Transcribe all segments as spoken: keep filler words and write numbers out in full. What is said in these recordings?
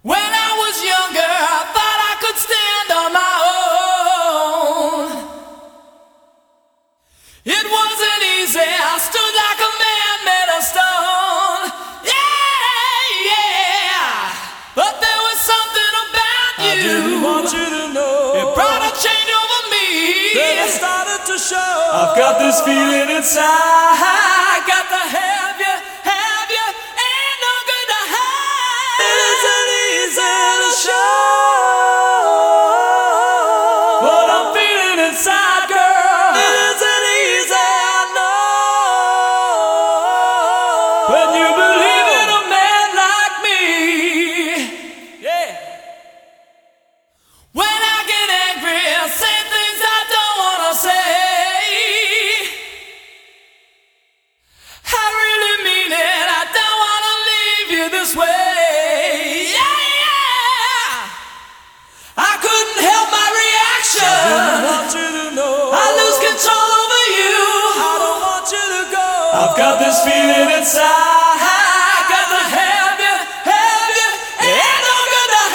When I was younger, I thought I could stand on my own. It wasn't easy, I stood like a man made of stone. Yeah, yeah, but there was something about you. I didn't want you to know. It brought a change over me. Then it started to show. I've got this feeling inside. I got to have you, have you, ain't no good to hide. It isn't easy to show what I'm feeling inside, girl. It isn't easy, I know. When you believe in a man like me, yeah. When I get angry, I say things I don't wanna say. I really mean it, I don't wanna leave you this way. Yeah, yeah. I couldn't help my reaction. I didn't want you to know. I lose control over you. I don't want you to go. I've got this feeling inside. I got to have you, have you, ain't no good to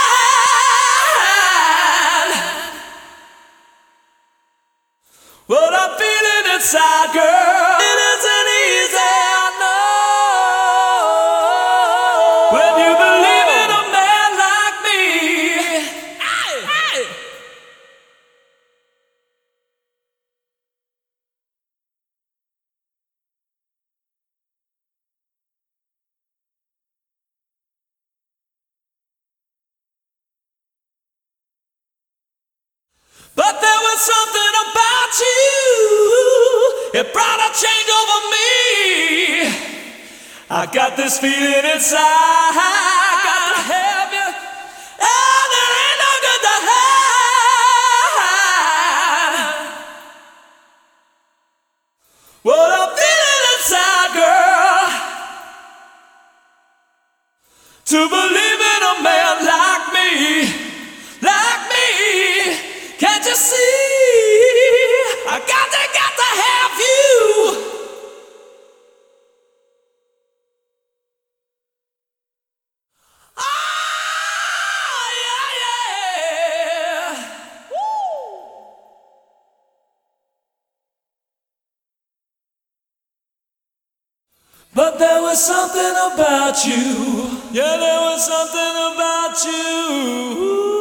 hide. What I'm feeling inside, girl. It isn't easy, I know. When you believe in a man like me. Hey, hey. But there was something about you. It brought a change over me. I got this feeling inside. I got to have you. And there ain't no good to hide. What I'm feeling inside, girl. To believe in a man like me, like me. Can't you see? I got to, got to have you. Oh, yeah, yeah. Woo. But there was something about you. Yeah, there was something about you.